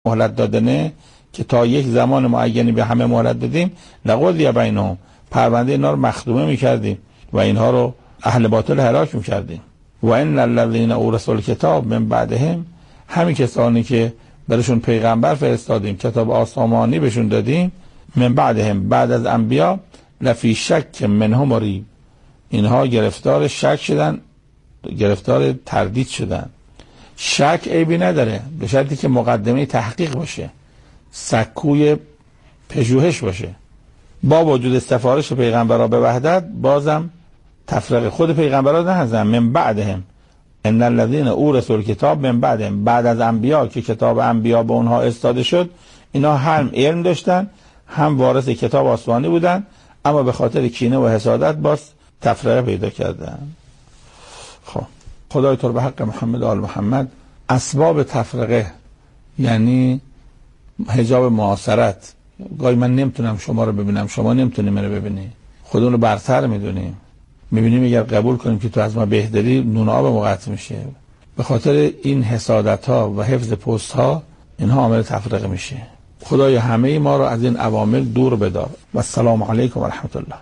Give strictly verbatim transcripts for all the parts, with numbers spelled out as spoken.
مهلت دادنه که تا یک زمان معینی به همه مهلت دادیم، لقضی بینهم، پرونده اینا رو مخدومه میکردیم و اینها رو اهل باطل هلاک میکردیم. و ان الذین اورثوا الکتاب من بعدهم، همین کسانی که برشون پیغمبر فرستادیم، کتاب آسمانی بهشون دادیم، من بعدهم، بعد از انبیا، لفی شک منهم مریب، اینها گرفتار شک شدن، گرفتار تردید شدن. شک عیبی نداره به شرطی که مقدمه تحقیق باشه، سکوی پژوهش باشه. با وجود سفارش پیغمبرها به وحدت، بازم تفرقه خود پیغمبرها نهزن. من بعدهم ان الذين اورثوا الکتاب من بعدهم، بعد از انبیا که کتاب انبیا به اونها استاده شد، اینا هم علم داشتن هم وارث کتاب آسمانی بودن، اما به خاطر کینه و حسادت باز تفرقه پیدا کردن. خب خدای تو به حق محمد و آل محمد اسباب تفرقه، یعنی حجاب معاصرت، گاهی من نمیتونم شما رو ببینم، شما نمیتونی منو ببینی، خودمون رو برتر میدونیم، میبینیم اگر قبول کنیم که تو از ما بهتری، نون آب مقطع میشه. به خاطر این حسادت ها و حفظ پست ها اینها عامل تفرقه میشه. خدای همه ما رو از این عوامل دور بدار. و السلام علیکم و رحمت الله.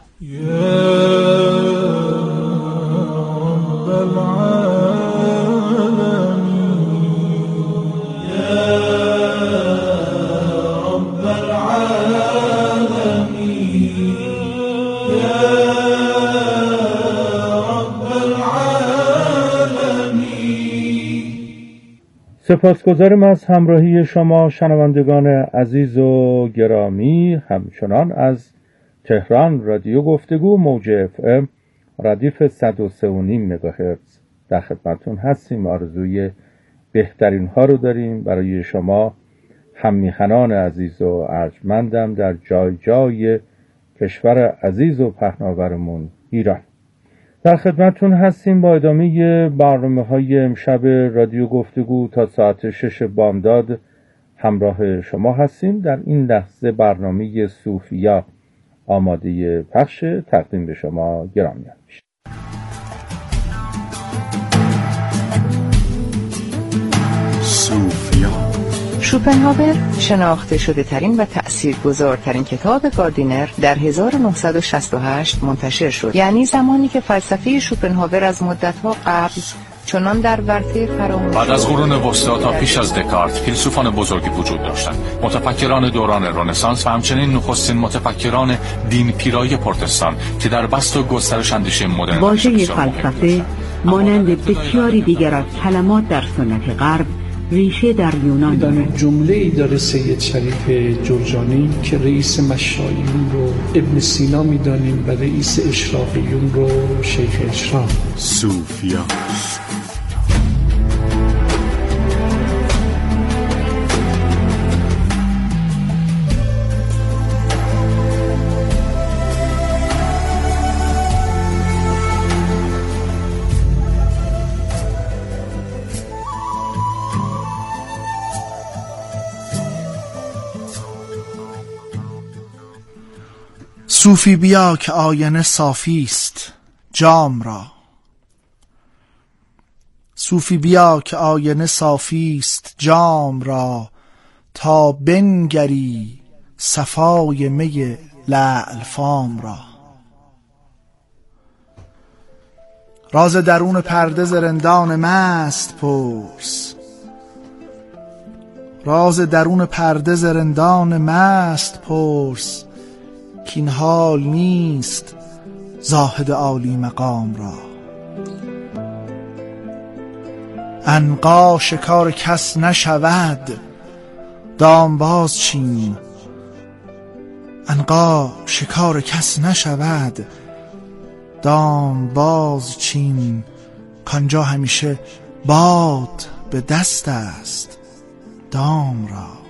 سپاسگزارم از همراهی شما شنوندگان عزیز و گرامی. همچنان از تهران رادیو گفتگو موج اف ام ردیف صد و سه و نیم مگاهرتز در خدمتتون هستیم. آرزوی بهترین ها رو داریم برای شما هممیهنان عزیز و ارجمندم در جای جای کشور عزیز و پهناورمون ایران. در خدمتتون هستیم با ادامه برنامه‌های امشب رادیو گفتگو تا ساعت شش بامداد همراه شما هستیم. در این لحظه برنامه صوفیا آماده پخش، تقدیم به شما گرامیان میشه. صوفیا. شوپنهاور شناخته شده ترین و تأثیرگذارترین کتاب گاردینر در هزار و نهصد و شصت و هشت منتشر شد، یعنی زمانی که فلسفه شوپنهاور از مدت‌ها قبل چنان در ورطه فراموشی. بعد از قرون وسطا تا پیش از دکارت فیلسوفان بزرگی وجود داشتند، متفکران دوران رنسانس و همچنین نخستین متفکران دین پیرای پروتستان که در بسط و گسترش اندیشه مدرن واژه فلسفه مانند بسیاری دیگر از کلمات در سنت غرب ریشه در یونان داره. جمله‌ای داره سید شریف جرجانی که رئیس مشایخین رو ابن سینا میدانیم و رئیس اشرافیون رو شیخ اشراف. صوفیا. صوفی بیا که آینه صافی است جام را، صوفی بیا که آینه صافی است جام را، تا بنگری صفای می لعل فام را. راز درون پرده ز رندان مست پرس، راز درون پرده ز رندان مست پرس، کین حال نیست زاهد عالی مقام را. عنقا شکار کس نشود دام باز چین، عنقا شکار کس نشود دام باز چین، کانجا همیشه باد به دست است دام را.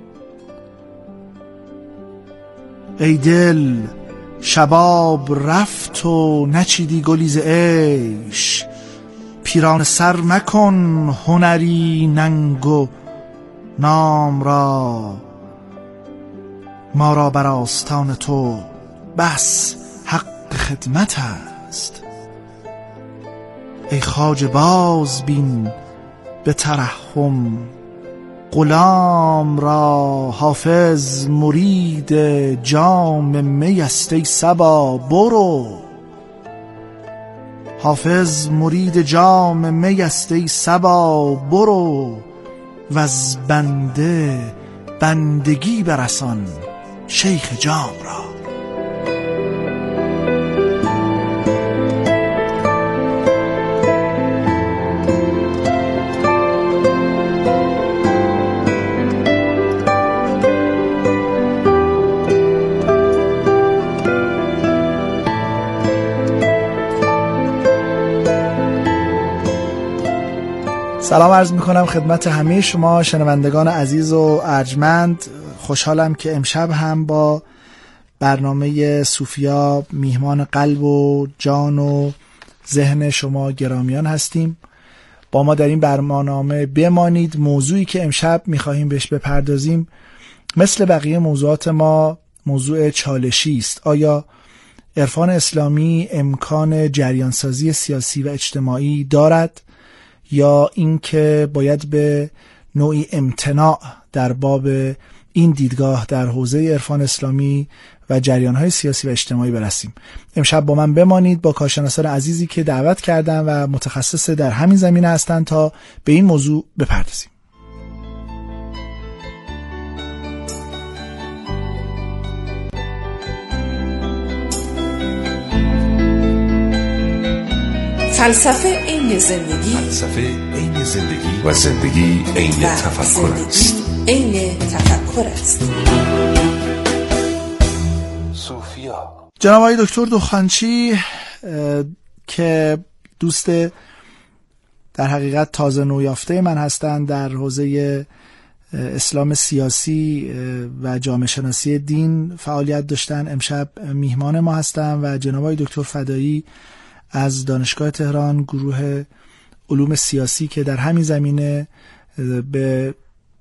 ای دل شباب رفت و نچیدی گلی ز عیش، پیرانه سر مکن هنری ننگ و نام را. ما را بر آستان تو بس حق خدمت است، ای خواجه باز بین به ترحم غلام را حافظ مرید جام می است ای صبا برو. حافظ مرید جام می است ای صبا برو، و از بنده بندگی برسان شیخ جام را. سلام عرض میکنم خدمت همه شما شنوندگان عزیز و ارجمند. خوشحالم که امشب هم با برنامه صوفیا میهمان قلب و جان و ذهن شما گرامیان هستیم. با ما در این برنامه بمانید. موضوعی که امشب میخواهیم بهش بپردازیم مثل بقیه موضوعات ما موضوع چالشی است. آیا عرفان اسلامی امکان جریانسازی سیاسی و اجتماعی دارد، یا اینکه باید به نوعی امتناع در باب این دیدگاه در حوزه عرفان اسلامی و جریان‌های سیاسی و اجتماعی برسیم؟ امشب با من بمانید با کارشناسان عزیزی که دعوت کردم و متخصص در همین زمینه هستند تا به این موضوع بپردازیم. فلسفه عین زندگی، فلسفه عین زندگی و زندگی عین تفکر است. عین تفکر است. صوفیا. جناب آقای دکتر دخانچی که دوست در حقیقت تازه نویافته من هستند در حوزه اسلام سیاسی و جامعه شناسی دین فعالیت داشتن، امشب میهمان ما هستند و جناب آقای دکتر فدایی از دانشگاه تهران گروه علوم سیاسی که در همین زمینه به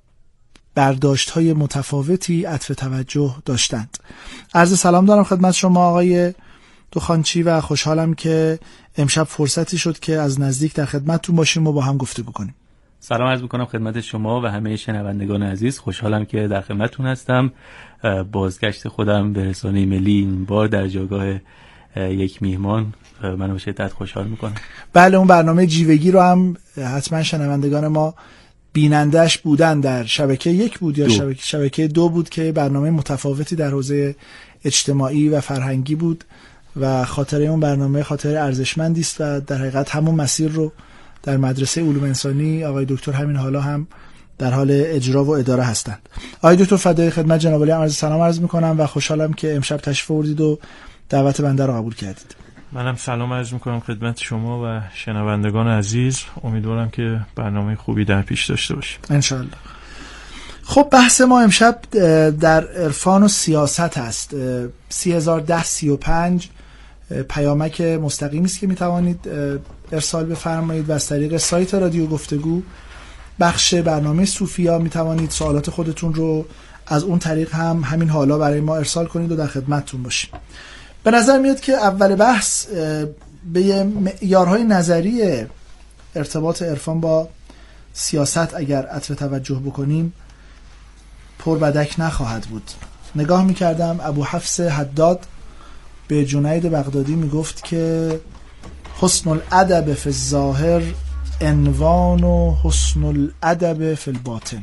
برداشت‌های متفاوتی عطف توجه داشتند. عرض سلام دارم خدمت شما آقای دخانچی و خوشحالم که امشب فرصتی شد که از نزدیک در خدمتتون باشیم و با هم گفتگو کنیم. سلام عرض می‌کنم خدمت شما و همه شنوندگان عزیز. خوشحالم که در خدمتتون هستم. بازگشت خودم به رسانه ملی این بار در جایگاه یک میهمان منو به شدت خوشحال میکنه. بله، اون برنامه جیوگی رو هم حتما شنوندگان ما بینندش بودن. در شبکه یک بود یا دو. شبکه شبکه دو بود که برنامه متفاوتی در حوزه اجتماعی و فرهنگی بود و خاطره اون برنامه خاطره ارزشمندی است و در حقیقت همون مسیر رو در مدرسه علوم انسانی آقای دکتر همین حالا هم در حال اجرا و اداره هستند. آقای دکتر فدایی خدمت جناب عالی عرض سلام عرض میکنم و خوشحالم که امشب تشریف آوردید و دعوت بنده رو قبول کردید. منم سلام عرض میکنم خدمت شما و شنوندگان عزیز. امیدوارم که برنامه خوبی در پیش داشته باشیم انشالله. خب بحث ما امشب در عرفان و سیاست هست. سی هزار ده سی و پنج پیامک مستقیمی است که میتوانید ارسال بفرمایید و از طریق سایت رادیو گفتگو بخش برنامه صوفیا میتوانید سوالات خودتون رو از اون طریق هم همین حالا برای ما ارسال کنید و در خدمتتون باشیم. به نظر میاد که اول بحث به معیارهای نظری ارتباط عرفان با سیاست اگر عطف توجه بکنیم پر بدک نخواهد بود. نگاه میکردم ابو حفص حداد به جنید بغدادی میگفت که حسن الادب فی الظاهر عنوان و حسن الادب فی الباطن.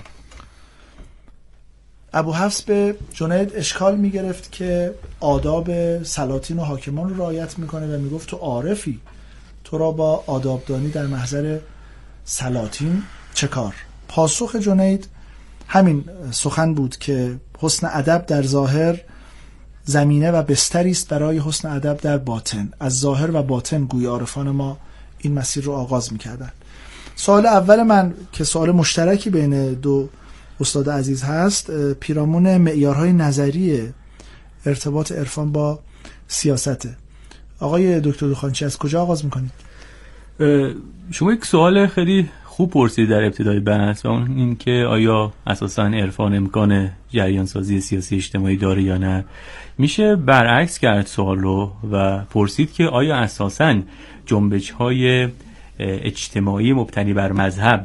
ابو حفص به جنید اشکال میگرفت که آداب سلاطین و حاکمان رو رعایت میکنه و میگفت تو عارفی، تو را با آدابدانی در محضر سلاطین چه کار؟ پاسخ جنید همین سخن بود که حسن ادب در ظاهر زمینه و بستری است برای حسن ادب در باطن. از ظاهر و باطن گوی عارفان ما این مسیر رو آغاز میکردن. سوال اول من که سوال مشترکی بین دو استاد عزیز هست پیرامون معیارهای نظری ارتباط عرفان با سیاسته. آقای دکتر دخانچی از کجا آغاز میکنید؟ شما یک سوال خیلی خوب پرسید در ابتدای بحث و اون این که آیا اساساً عرفان امکان جریان سازی سیاسی اجتماعی داره یا نه. میشه برعکس کرد سوال رو و پرسید که آیا اساساً جنبش‌های اجتماعی مبتنی بر مذهب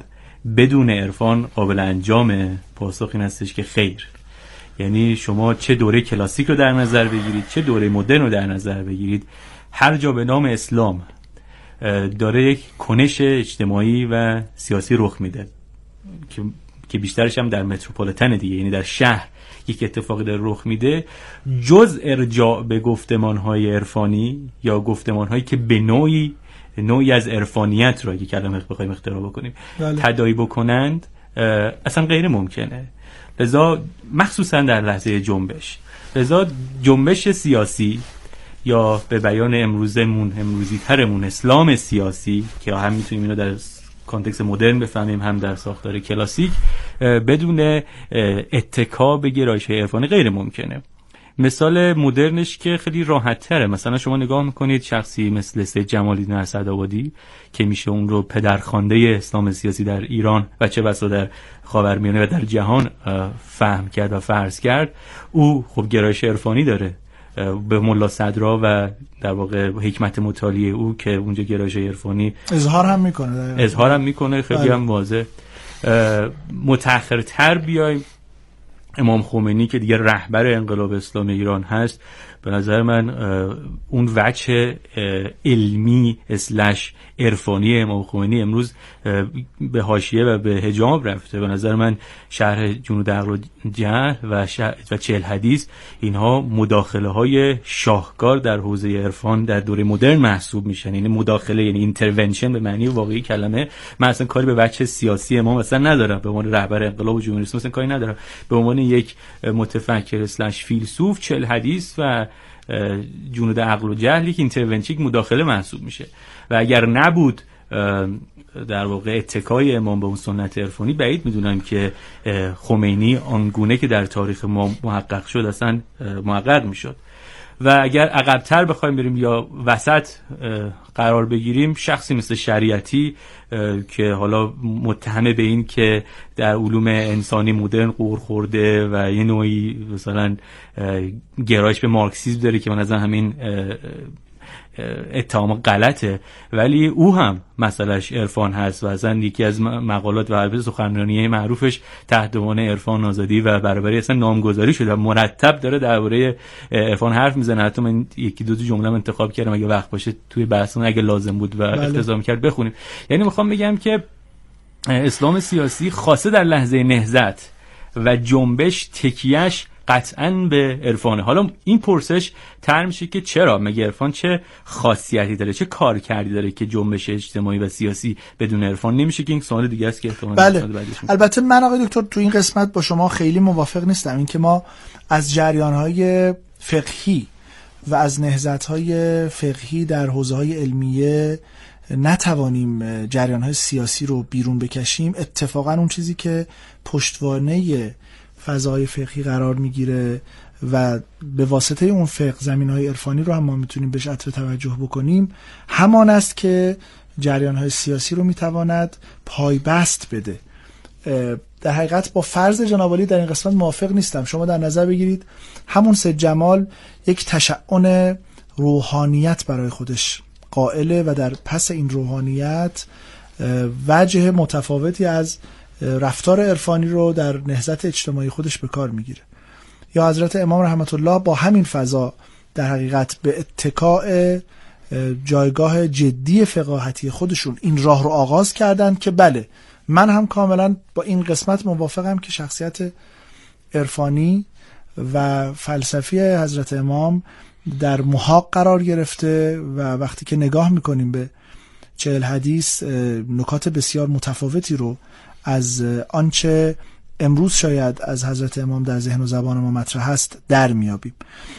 بدون عرفان قابل انجامه؟ پاسخ این هستش که خیر. یعنی شما چه دوره کلاسیک رو در نظر بگیرید، چه دوره مدرن رو در نظر بگیرید، هر جا به نام اسلام داره یک کنش اجتماعی و سیاسی رخ میده که که بیشترش هم در متروپولیتن دیگه، یعنی در شهر یک اتفاقی داره رخ میده، جز ارجاع به گفتمان‌های عرفانی یا گفتمان‌هایی که به نوعی نوعی از عرفانیت رو اگه کلمه بخوایم اختراع بکنیم بله. تداعی بکنند، اصلا غیر ممکنه. لذا مخصوصا در لحظه جنبش، لذا جنبش سیاسی یا به بیان امروزمون امروزی ترمون اسلام سیاسی که هم میتونیم اینو در کانتکست مدرن بفهمیم هم در ساختار کلاسیک، بدون اتکا به گرایش‌های عرفانی غیر ممکنه. مثال مدرنش که خیلی راحت تره، مثلا شما نگاه میکنید شخصی مثل سید جمال‌الدین اسدآبادی که میشه اون رو پدرخوانده اسلام سیاسی در ایران و چه بسا در خاورمیانه و در جهان فهم کرد و فرض کرد، او خب گرایش عرفانی داره، به ملا صدرا و در واقع حکمت مطالعه او که اونجا گرایش عرفانی اظهار هم میکنه اظهار هم میکنه خیلی هم واضح. متأخرتر بیایم امام خمینی که دیگه رهبر انقلاب اسلامی ایران هست، به نظر من اون وجه علمی اسلش عرفانی امام خمینی امروز به حاشیه و به حجاب رفته. به نظر من شرح جنود عقل و جهل و, و چهل حدیث اینها مداخله های شاهکار در حوزه عرفان در دوره مدرن محسوب میشن. یعنی مداخله، یعنی اینترونشن به معنی واقعی کلمه. من اصلا کاری به وجه سیاسی امام اصلا ندارم، به عنوان رهبر انقلاب و جمهوری اسلامی اصلا کاری ندارم، به عنوان یک متفکر اسلش فیلسوف چهل حدیث و جنود عقل و جهل که اینترونشن مداخله محسوب میشه. و اگر نبود در واقع اتکای امام به اون سنت عرفانی، بعید میدونم که خمینی آنگونه که در تاریخ ما محقق شد اصلا محقق میشد. و اگر عقب‌تر بخوایم بریم یا وسط قرار بگیریم، شخصی مثل شریعتی که حالا متهمه به این که در علوم انسانی مدرن قور خورده و یه نوعی مثلا گرایش به مارکسیسم داره که من از همین اتهام غلطه، ولی او هم مسئلهش عرفان هست و اصلا یکی از مقالات و البته سخنرانیه معروفش تحت عنوان عرفان آزادی و برابری اصلا نامگذاری شده و مرتب داره درباره عرفان حرف میزنه. حتی من یکی دو تا جمله انتخاب کردم اگه وقت باشه توی بحثمون اگه لازم بود و اقتضا می‌کرد بخونیم. یعنی میخوام بگم که اسلام سیاسی خاصه در لحظه نهضت و جنبش تکیهش قطعاً به عرفانه. حالا این پرسش طرح میشه که چرا؟ مگه عرفان چه خاصیتی داره، چه کار کردی داره که جنبش اجتماعی و سیاسی بدون عرفان نمیشه؟ که این سوال دیگه است که احتمالاً بله. البته من آقای دکتر تو این قسمت با شما خیلی موافق نیستم، این که ما از جریان‌های فقهی و از نهضت‌های فقهی در حوزه‌های علمیه نتوانیم جریان‌های سیاسی رو بیرون بکشیم. اتفاقاً اون چیزی که پشتوانه فضای فقهی قرار میگیره و به واسطه اون فقه زمینهای عرفانی رو هم ما میتونیم بهش عطف توجه بکنیم، همان است که جریانهای سیاسی رو میتواند پایبست بده. در حقیقت با فرض جناب عالی در این قسمت موافق نیستم. شما در نظر بگیرید همون سید جمال یک تشعن روحانیت برای خودش قائله و در پس این روحانیت وجه متفاوتی از رفتار عرفانی رو در نهضت اجتماعی خودش به کار میگیره. یا حضرت امام رحمت الله با همین فضا در حقیقت به اتکاء جایگاه جدی فقاهتی خودشون این راه رو آغاز کردن که بله، من هم کاملا با این قسمت موافقم که شخصیت عرفانی و فلسفی حضرت امام در محاق قرار گرفته و وقتی که نگاه میکنیم به چهل حدیث نکات بسیار متفاوتی رو از آنچه امروز شاید از حضرت امام در ذهن و زبان ما مطرح هست در میابیم.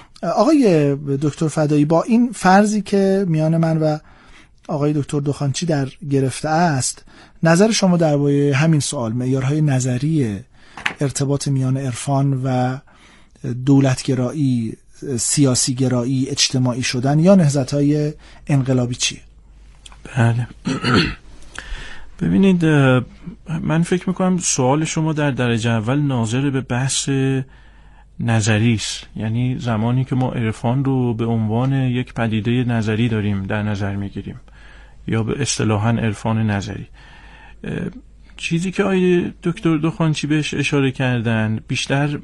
آقای دکتر فدایی، با این فرضی که میان من و آقای دکتر دخانچی در گرفته است، نظر شما درباره همین سوال، معیارهای نظری ارتباط میان عرفان و دولتگرایی، سیاسی گرایی، اجتماعی شدن یا نهضت‌های انقلابی چیه؟ بله ببینید، من فکر میکنم سوال شما در درجه اول ناظر به بحث نظری است. یعنی زمانی که ما عرفان رو به عنوان یک پدیده نظری داریم در نظر میگیریم یا به اصطلاحاً عرفان نظری، چیزی که آقای دکتر دخانچی بهش اشاره کردن بیشتر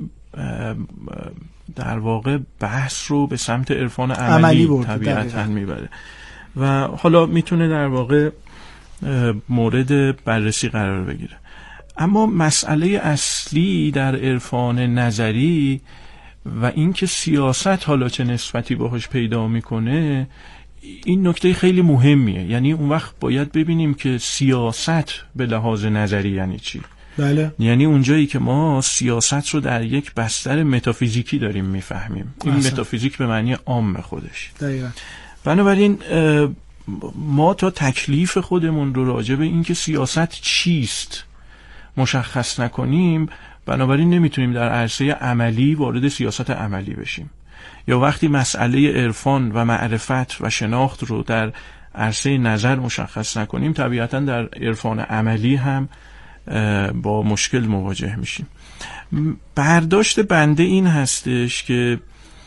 در واقع بحث رو به سمت عرفان عملی, عملی طبیعتاً میبره و حالا میتونه در واقع مورد بررسی قرار بگیره. اما مسئله اصلی در عرفان نظری و اینکه سیاست حالا چه نسبتی باهاش پیدا میکنه، این نکته خیلی مهمیه. یعنی اون وقت باید ببینیم که سیاست به لحاظ نظری یعنی چی. بله. یعنی اونجایی که ما سیاست رو در یک بستر متافیزیکی داریم میفهمیم، این متافیزیک به معنی عام خودش. دقیقاً. بنابراین ما تا تکلیف خودمون رو راجع به این که سیاست چیست مشخص نکنیم، بنابراین نمیتونیم در عرصه عملی وارد سیاست عملی بشیم. یا وقتی مسئله عرفان و معرفت و شناخت رو در عرصه نظر مشخص نکنیم، طبیعتاً در عرفان عملی هم با مشکل مواجه میشیم. برداشت بنده این هستش که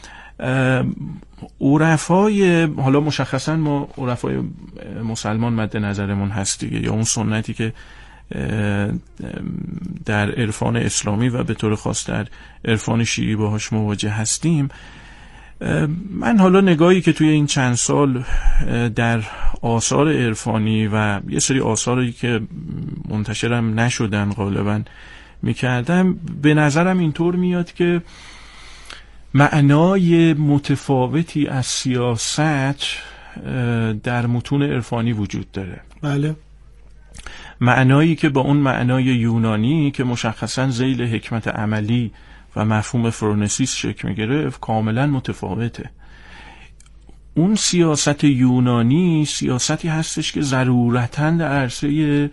عرفای، حالا مشخصاً ما عرفای مسلمان مد نظرمون هست دیگه، یا اون سنتی که در عرفان اسلامی و به طور خاص در عرفان شیعی باهاش مواجه هستیم. من حالا نگاهی که توی این چند سال در آثار عرفانی و یه سری آثاری که منتشرم نشدن غالبا میکردم، به نظرم اینطور میاد که معنای متفاوتی از سیاست در متون عرفانی وجود داره. بله. معنایی که با اون معنای یونانی که مشخصاً ذیل حکمت عملی و مفهوم فرونسیس شکل میگیره کاملا متفاوته. اون سیاست یونانی سیاستی هستش که ضرورتاً در عرصه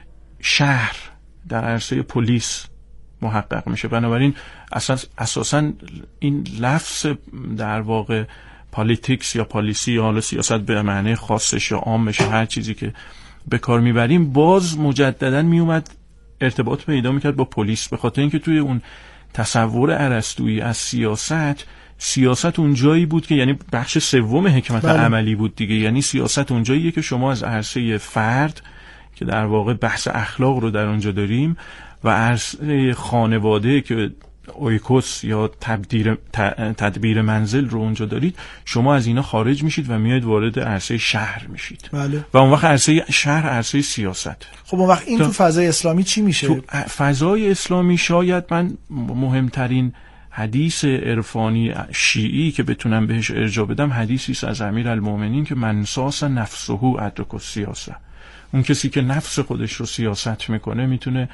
شهر، در عرصه پلیس محقق میشه. بنابراین اساس اساساً این لفظ در واقع پالیتیکس یا پالیسی یا حالا سیاست به معنی خاصش یا عامش، هر چیزی که به کار میبریم، باز مجددا میومد ارتباط پیدا میکرد با پلیس، به خاطر اینکه توی اون تصور ارسطویی از سیاست، سیاست اون جایی بود که یعنی بخش سوم حکمت بله. عملی بود دیگه. یعنی سیاست اون جاییه که شما از عرصه فرد که در واقع بحث اخلاق رو در اونجا داریم و عرصه خانواده که اویکوس یا تدبیر تدبیر منزل رو اونجا دارید، شما از اینا خارج میشید و میاید وارد عرصه شهر میشید. بله. و اون وقت عرصه شهر عرصه سیاست. خب اون وقت این تو, تو فضای اسلامی چی میشه؟ تو فضای اسلامی شاید من مهمترین حدیث عرفانی شیعی که بتونم بهش ارجاع بدم حدیثی است از امیرالمومنین که من ساس نفسه ادرک السیاسه. اون کسی که نفس خودش رو سیاست میکنه میتونه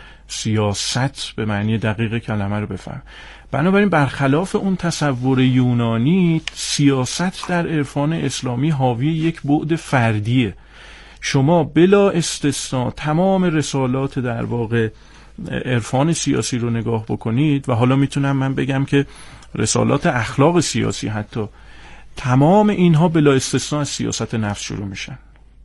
سیاست به معنی دقیق کلمه رو بفهم. بنابراین برخلاف اون تصور یونانی، سیاست در عرفان اسلامی حاوی یک بعد فردیه. شما بلا استثناء تمام رسالات در واقع عرفان سیاسی رو نگاه بکنید و حالا میتونم من بگم که رسالات اخلاق سیاسی حتی، تمام اینها بلا استثناء از سیاست نفس شروع میشن.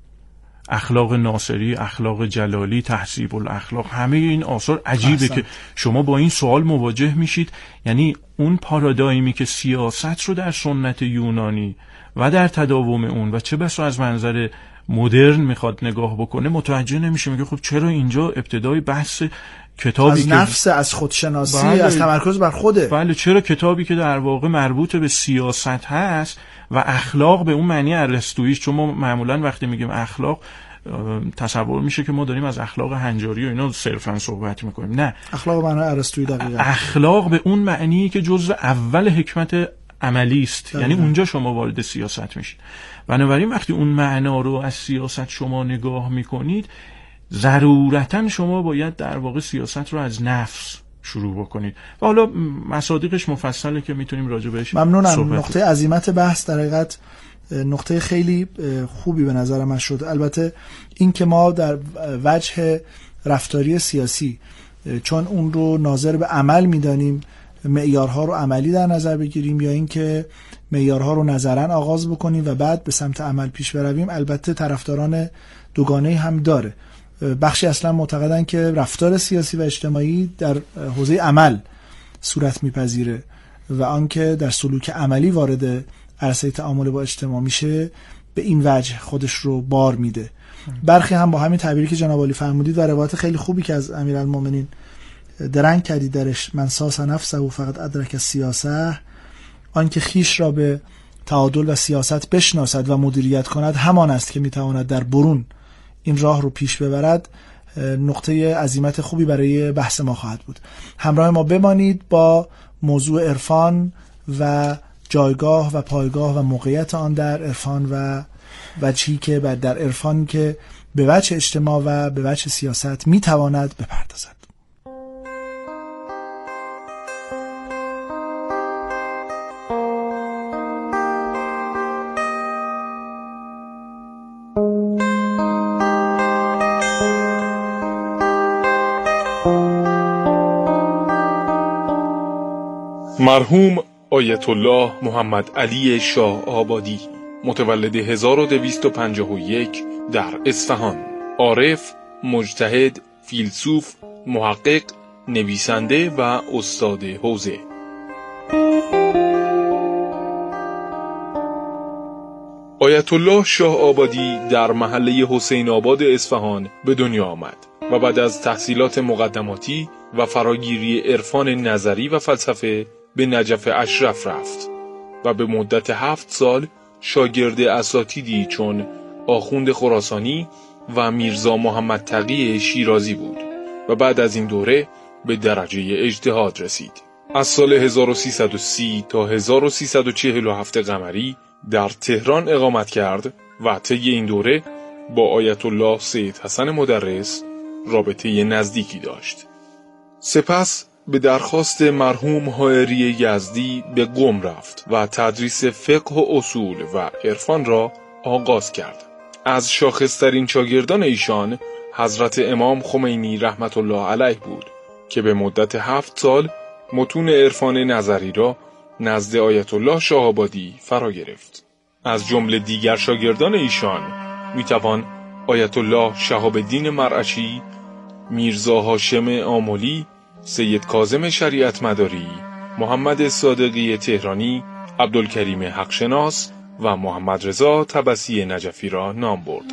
اخلاق ناصری، اخلاق جلالی، تهذیب الاخلاق، همه این آثار عجیبه احسن. که شما با این سوال مواجه میشید. یعنی اون پارادایمی که سیاست رو در سنت یونانی و در تداوم اون و چه بسا از منظر مدرن میخواد نگاه بکنه، متوجه نمیشه. میگه خب چرا اینجا ابتدای بحث کتابی از که نفس، از خودشناسی، بله. از تمرکز بر خوده. بله، چرا کتابی که در واقع مربوط به سیاست هست و اخلاق به اون معنی ارسطویی، چون ما معمولا وقتی میگیم اخلاق تصور میشه که ما داریم از اخلاق هنجاری و اینا صرفا صحبت میکنیم. نه، اخلاق معنی ارسطویی دقیقاً. اخلاق به اون معنی که جزء اول حکمت عملی است، یعنی اونجا شما وارد سیاست میشید. بنابراین وقتی اون معنا رو از سیاست شما نگاه میکنید، ضرورتاً شما باید در واقع سیاست رو از نفس شروع بکنید. و حالا مصادیقش مفصله که میتونیم راجع بهش ممنونم. نقطه عظیمت بحث در حقیقت نقطه خیلی خوبی به نظر من شد. البته این که ما در وجه رفتاری سیاسی چون اون رو ناظر به عمل میدانیم، معیارها رو عملی در نظر بگیریم، یا این که معیارها رو نظرن آغاز بکنیم و بعد به سمت عمل پیش برویم، البته طرفداران دوگانه‌ای هم داره. بخشی اصلا معتقدن که رفتار سیاسی و اجتماعی در حوزه عمل صورت میپذیره و آنکه در سلوک عملی وارد عرصه تعامل با اجتماع میشه به این وجه خودش رو بار میده. برخی هم با همین تعبیری که جناب عالی فرمودید و روایت خیلی خوبی که از امیرالمومنین درنگ کردید درش، من ساس نفسه و فقط ادرک سیاسه، آن که خیش را به تعادل و سیاست بشناسد و مدیریت کند همان است که میتواند در برون این راه رو پیش ببرد، نقطه عزیمت خوبی برای بحث ما خواهد بود. همراه ما بمانید با موضوع عرفان و جایگاه و پایگاه و موقعیت آن در عرفان و وجهی که در عرفان که به وجه اجتماع و به وجه سیاست میتواند بپردازد. مرحوم آیت الله محمد علی شاه آبادی، متولد هزار و دویست و پنجاه و یک در اصفهان، عارف، مجتهد، فیلسوف، محقق، نویسنده و استاد حوزه. آیت الله شاه آبادی در محله حسین آباد اصفهان به دنیا آمد و بعد از تحصیلات مقدماتی و فراگیری عرفان نظری و فلسفه به نجف اشرف رفت و به مدت هفت سال شاگرد اساتیدی چون آخوند خراسانی و میرزا محمد تقی شیرازی بود و بعد از این دوره به درجه اجتهاد رسید. از سال هزار و سیصد و سی تا هزار و سیصد و چهل و هفت قمری در تهران اقامت کرد و طی این دوره با آیت الله سید حسن مدرس رابطه نزدیکی داشت. سپس به درخواست مرحوم حائری یزدی به قم رفت و تدریس فقه و اصول و عرفان را آغاز کرد. از شاخصترین شاگردان ایشان حضرت امام خمینی رحمت الله علیه بود که به مدت هفت سال متون عرفان نظری را نزد آیت الله شاه آبادی فرا گرفت. از جمله دیگر شاگردان ایشان میتوان آیت الله شهاب الدین مرعشی، میرزا هاشم آملی، سید کاظم شریعت مداری، محمد صادقی تهرانی، عبدالکریم حقشناس و محمد رضا طبسی نجفی را نام برد.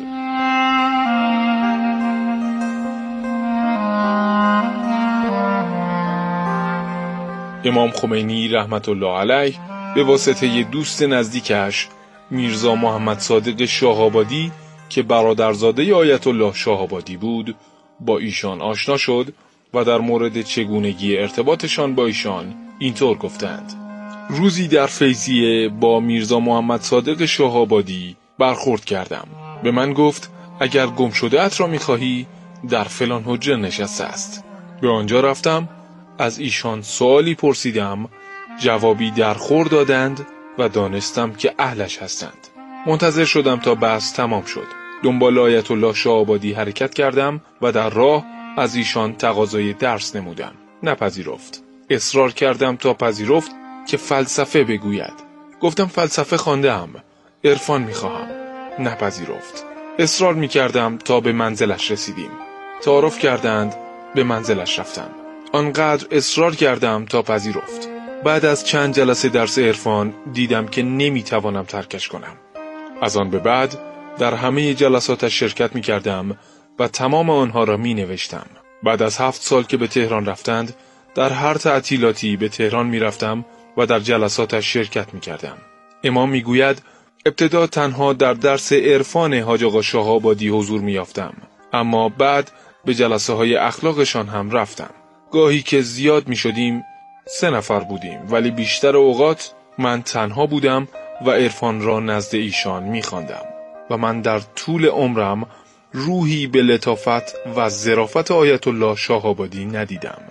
امام خمینی رحمت الله علیه به واسطه دوست نزدیکش میرزا محمد صادق شاه آبادی که برادرزاده آیت الله شاه آبادی بود با ایشان آشنا شد و در مورد چگونگی ارتباطشان با ایشان اینطور گفتند: روزی در فیضیه با میرزا محمد صادق شاه آبادی برخورد کردم. به من گفت اگر گم شده ات را می‌خواهی در فلان حجره نشسته است. به آنجا رفتم، از ایشان سوالی پرسیدم، جوابی در خور دادند و دانستم که اهلش هستند. منتظر شدم تا بحث تمام شد. دنبال آیت الله شاه آبادی حرکت کردم و در راه از ایشان تقاضای درس نمودم. نپذیرفت. اصرار کردم تا پذیرفت که فلسفه بگوید. گفتم فلسفه خوانده‌ام، عرفان می‌خواهم. نپذیرفت. اصرار می‌کردم تا به منزلش رسیدیم. تعارف کردند، به منزلش رفتم. آنقدر اصرار کردم تا پذیرفت. بعد از چند جلسه درس عرفان دیدم که نمی‌توانم ترکش کنم. از آن به بعد در همه جلساتش شرکت می‌کردم و تمام آنها را می‌نوشتم. بعد از هفت سال که به تهران رفتند، در هر تعطیلاتی به تهران می‌رفتم و در جلساتش شرکت می‌کردم. امام می‌گوید ابتدا تنها در درس عرفان حاج آقا شاه آبادی حضور می‌یافتم، اما بعد به جلسه های اخلاقشان هم رفتم. گاهی که زیاد می‌شدیم سه نفر بودیم، ولی بیشتر اوقات من تنها بودم و عرفان را نزد ایشان می‌خواندم و من در طول عمرم روحی به لطافت و ظرافت آیت الله شاه آبادی ندیدم.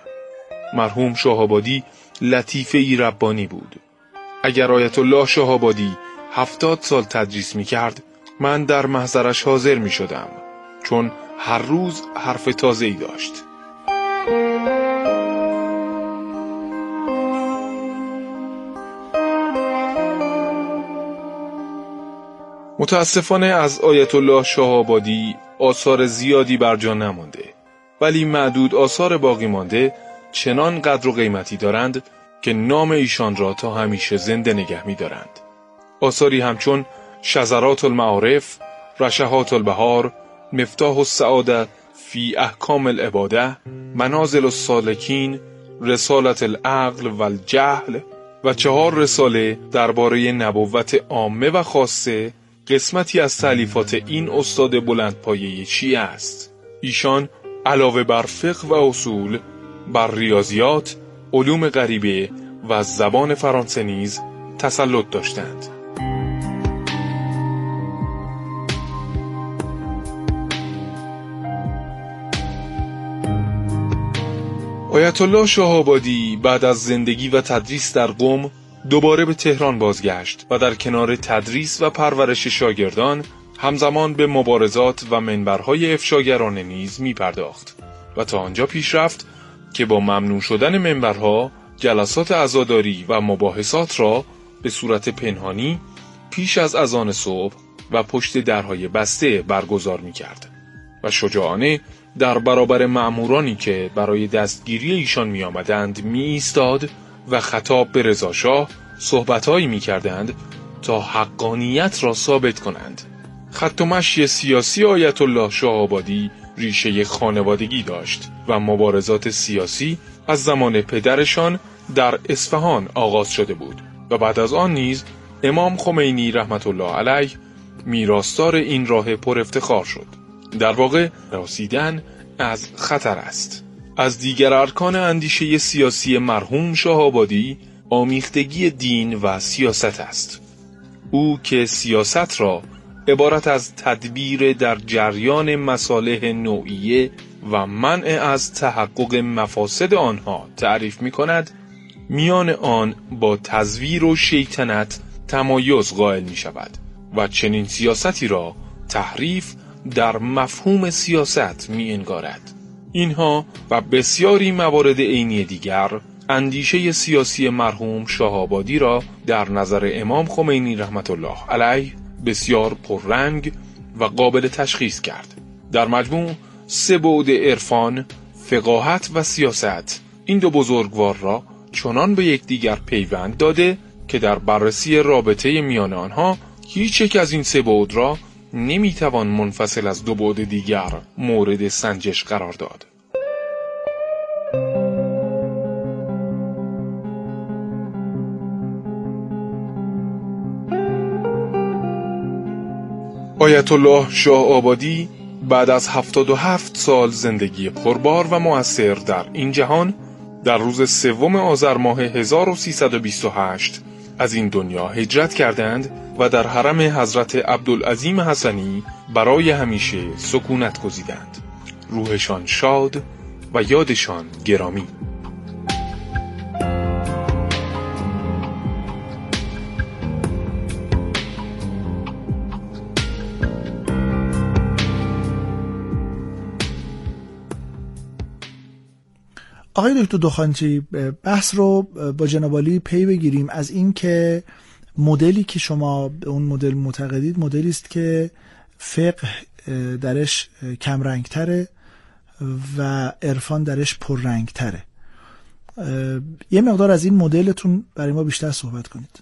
مرحوم شاه آبادی لطیفه‌ای ربانی بود. اگر آیت الله شاه آبادی هفتاد سال تدریس می کرد، من در محضرش حاضر می شدم، چون هر روز حرف تازه‌ای داشت. متاسفانه از آیت الله شاه آبادی آثار زیادی بر جا نمانده، ولی معدود آثار باقی مانده چنان قدر و قیمتی دارند که نام ایشان را تا همیشه زنده نگه می دارند. آثاری همچون شذرات المعارف، رشحات البهار، مفتاح السعادة فی احکام العباده، منازل السالکین، رسالت العقل و الجهل و چهار رساله درباره نبوت عامه و خاصه، قسمتی از تألیفات این استاد بلندپایه شیعه است. ایشان علاوه بر فقه و اصول، بر ریاضیات، علوم غریبه و زبان فرانسه نیز تسلط داشتند. آیت الله شاه آبادی بعد از زندگی و تدریس در قم دوباره به تهران بازگشت و در کنار تدریس و پرورش شاگردان همزمان به مبارزات و منبرهای افشاگرانه نیز می پرداخت و تا آنجا پیش رفت که با ممنوع شدن منبرها جلسات عزاداری و مباحثات را به صورت پنهانی پیش از اذان صبح و پشت درهای بسته برگزار می کرد و شجاعانه در برابر مأمورانی که برای دستگیری ایشان می آمدند می ایستاد و خطاب به رضا شاه صحبتهایی می کردند تا حقانیت را ثابت کنند. خط و مشی سیاسی آیت الله شاه آبادی ریشه خانوادگی داشت و مبارزات سیاسی از زمان پدرشان در اصفهان آغاز شده بود و بعد از آن نیز امام خمینی رحمت الله علیه میراثدار این راه پر افتخار شد. در واقع رسیدن از خطر است. از دیگر ارکان اندیشه سیاسی مرحوم شاه آبادی آمیختگی دین و سیاست است. او که سیاست را عبارت از تدبیر در جریان مصالح نوعیه و منع از تحقق مفاسد آنها تعریف می کند، میان آن با تزویر و شیطنت تمایز قائل می شود و چنین سیاستی را تحریف در مفهوم سیاست می انگارد. اینها و بسیاری موارد عینی دیگر اندیشه سیاسی مرحوم شاه آبادی را در نظر امام خمینی رحمت الله علیه بسیار پررنگ و قابل تشخیص کرد. در مجموع سه بعد عرفان، فقاهت و سیاست این دو بزرگوار را چنان به یکدیگر پیوند داده که در بررسی رابطه میان آنها هیچ یک از این سه بعد را نمیتوان منفصل از دو بعد دیگر مورد سنجش قرار داد. آیت الله شاه آبادی بعد از هفتاد و هفت سال زندگی پربار و مؤثر در این جهان در روز سوم آذر ماه هزار و سیصد و بیست و هشت از این دنیا هجرت کردند و در حرم حضرت عبدالعظیم حسنی برای همیشه سکونت گزیدند. روحشان شاد و یادشان گرامی. آقای دکتر دخانچی، بحث رو با جناب عالی پی بگیریم از این که مدلی که شما به اون مدل معتقدید مدلی است که فقه درش کم رنگ تره و عرفان درش پر رنگ تره. یه مقدار از این مدلتون برای ما بیشتر صحبت کنید.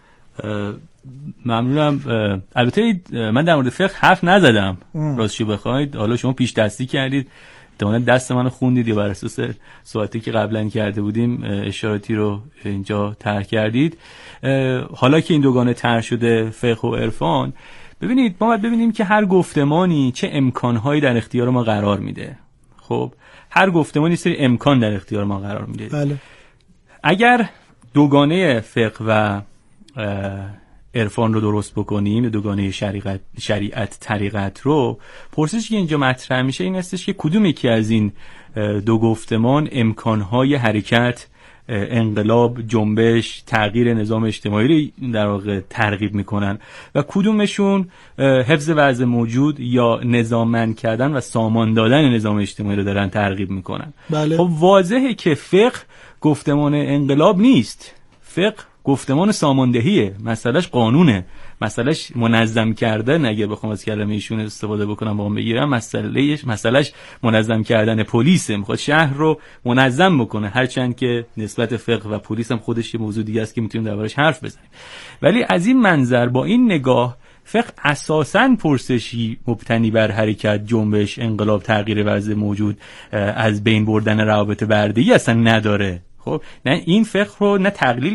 ممنونم. البته من در مورد فقه حرف نزدم راستشو بخواید. حالا شما پیش دستی کردید، احتمالاً دست منو خوندید یا بر اساس صحبتی که قبلا کرده بودیم اشاراتی رو اینجا طرح کردید. حالا که این دوگانه طرح شده فقه و عرفان، ببینید ما باید ببینیم که هر گفتمانی چه امکانهایی در اختیار ما قرار میده. خب هر گفتمانی سری امکان در اختیار ما قرار میده. بله. اگر دوگانه فقه و عرفان رو درست بکنیم، دوگانه شریعت شریعت طریقت رو، پرسشی که اینجا مطرح میشه این هستش که کدوم یکی از این دو گفتمان امکانهای حرکت، انقلاب، جنبش، تغییر نظام اجتماعی رو در واقع ترغیب میکنن و کدومشون حفظ وضع موجود یا نظاممند کردن و سامان دادن نظام اجتماعی رو دارن ترغیب میکنن. بله. خب واضحه که فقه گفتمان انقلاب نیست. فقه گفتمان ساماندهیه، مسئلهش قانونه، مسئلهش منظم کردن. اگه بخوام از کلمه ایشون استفاده بکنم با هم بگیرم، مسئلهش مسئلهش منظم کردن پلیسه، میخواد شهر رو منظم بکنه، هرچند که نسبت فقه و پلیس هم خودش یه موضوع دیگه است که میتونیم دربارش حرف بزنیم. ولی از این منظر با این نگاه فقه اساساً پرسشی مبتنی بر حرکت، جنبش، انقلاب، تغییر وضع موجود، از بین بردن روابط برده‌ای اصلا نداره. خب نه این فقه رو نه تقلیل